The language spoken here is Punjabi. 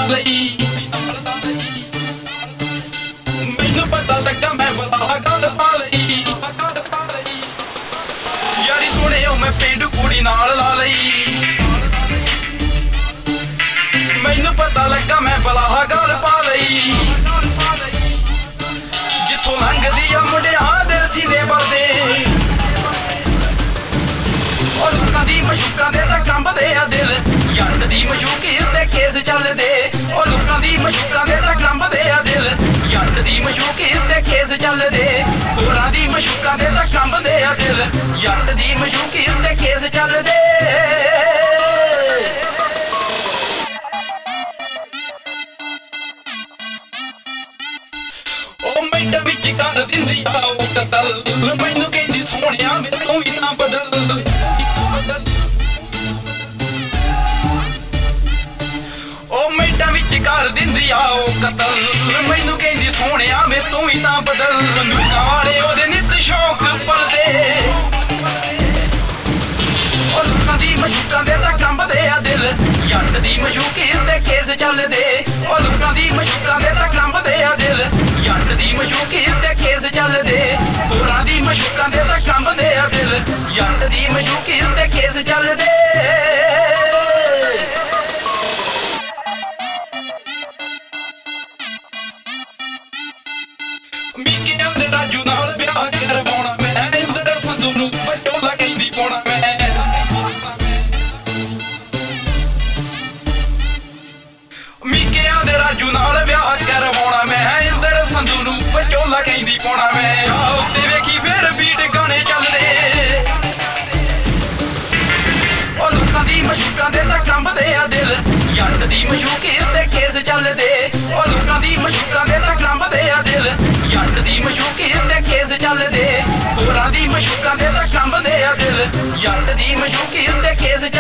ਲਈ ਮੈਨੂੰ ਪਤਾ ਲੱਗਾ ਮੈਂ ਬਲਾ ਗੱਲ ਪਾ ਲਈ ਯਾਰੀ ਸੋਹਣਿਓ ਮੈਂ ਪੇਂਡੂ ਕੁੜੀ ਨਾਲ ਲਾ ਲਈ ਮੈਨੂੰ ਪਤਾ ਲੱਗਾ ਮੈਂ ਬਲਾ ਗੱਲ ਪਾ ਲਈ ਜਿੱਥੋਂ ਲੰਘਦੀ ਆ ਮੁੰਡਿਆਂ ਦੇ ਸੀਨੇ ਵਰਦੇ ਉਹ ਲੋਕਾਂ ਦੀ ਮਸ਼ੂਕਾਂ ਦੇ ਤਾਂ ਕੰਬਦੇ ਆ ਦਿਲ ਜੱਟ ਦੀ ਮਸ਼ੂਕੀ ਉੱਤੇ ਕੇਸ ਚੱਲਦੇ ਉਹ ਲੋਕਾਂ ਦੀ ਮਸ਼ੂਕਾਂ ਦੇ ਤਾਂ ਕੰਬਦੇ ਆ ਦਿਲ ਜੱਟ ਦੀ ਮਸ਼ੂਕੀ ਉੱਤੇ ਕੇਸ ਚੱਲਦੇ ਹੋਰਾਂ ਦੀ ਮਸ਼ੂਕਾਂ ਦੇ ਤਾਂ ਕੰਬਦੇ ਆ ਦਿਲ ਜੱਟ ਦੀ ਮਸ਼ੂਕੀ ਉੱਤੇ ਕੇਸ ਚੱਲਦੇ ਉਹ ਮਿੰਟ ਵਿੱਚ ਕਰ ਦਿੰਦੀ ਆ ਉਹ ਕਤਲ ਮੈਨੂੰ ਕਹਿੰਦੀ ਸੋਹਣਿਆ ਮੈਨੂੰ ਵੀ ਨਾ ਬਦਲ ਉਹ ਮਿੰਟਾਂ ਵਿੱਚ ਕਰ ਦਿੰਦੀ ਆ ਉਹ ਕਤਲ ਮੈਨੂੰ ਕਹਿੰਦੀ ਸੋਹਣਿਆ ਮੈਂ ਤੂੰ ਹੀ ਤਾਂ ਬਦਲ ਲੋਕਾਂ ਵਾਲੇ ਉਹਦੇ ਨਿੱਤ ਸ਼ੌਕ ਪਲਦੇ ਉਹ ਲੋਕਾਂ ਦੀ ਮਸ਼ੂਕਾਂ ਦੇ ਤਾਂ ਕੰਬਦੇ ਆ ਦਿਲ ਜੱਟ ਦੀ ਮਸ਼ੂਕੀ ਉੱਤੇ ਕੇਸ ਚੱਲਦੇ ਉਹ ਲੋਕਾਂ ਦੀ ਮਸ਼ੂਕਾਂ ਦੇ ਤਾਂ ਕੰਬਦੇ ਆ ਦਿਲ ਜੱਟ ਦੀ ਮਸ਼ੂਕੀ ਉੱਤੇ ਕੇਸ ਚੱਲਦੇ ਹੋਰਾਂ ਦੀ ਮਸ਼ੂਕਾਂ ਦੇ ਤਾਂ ਕੰਬਦੇ ਆ ਦਿਲ ਜੱਟ ਦੀ ਮਸ਼ੂਕੀ ਉੱਤੇ ਕੇਸ ਚੱਲਦੇ ਮੀਕਿਆਂ ਦੇ ਰਾਜੂ ਨਾਲ ਵਿਆਹ ਕਰਵਾਉਣਾ ਮੈਂ ਇੰਦਰ ਸੰਧੂ ਨੂੰ ਪਟੋਲਾ ਕਹਿੰਦੀ ਪਾਉਣਾ ਮੈਂ ਮੀਕਿਆਂ ਦੇ ਰਾਜੂ ਨਾਲ ਵਿਆਹ ਕਰਵਾਉਣਾ ਮੈਂ ਇੰਦਰ ਸੰਧੂ ਨੂੰ ਪਟੋਲਾ ਕਹਿੰਦੀ ਪਾਉਣਾ ਮੈਂ ਆਹ ਉੱਤੇ ਵੇਖੀ ਫੇਰ ਬੀਟ ਗਾਣੇ ਚੱਲਦੇ ਉਹ ਲੋਕਾਂ ਦੀ ਮਸ਼ੂਕਾਂ ਦੇ ਤਾਂ ਕੰਬਦੇ ਆ ਦਿਲ ਜੱਟ ਦੀ ਮਸ਼ੂਕੀ ਉੱਤੇ ਕੇਸ ਚੱਲਦੇ ਉਹ ਲੋਕਾਂ ਦੀ ਮਸ਼ੂਕਾਂ ਦੇ ਤਾਂ ਕੰਬਦੇ ਆ ਦਿਲ ਜੱਟ ਦੀ ਮਸ਼ੂਕੀ ਉੱਤੇ ਕੇਸ ਚੱਲਦੇ ਹੋਰਾਂ ਦੀ ਮਸ਼ੂਕਾਂ ਦੇ ਤਾਂ ਕੰਬਦੇ ਆ ਦਿਲ ਜੱਟ ਦੀ ਮਸ਼ੂਕੀ ਉੱਤੇ ਕੇਸ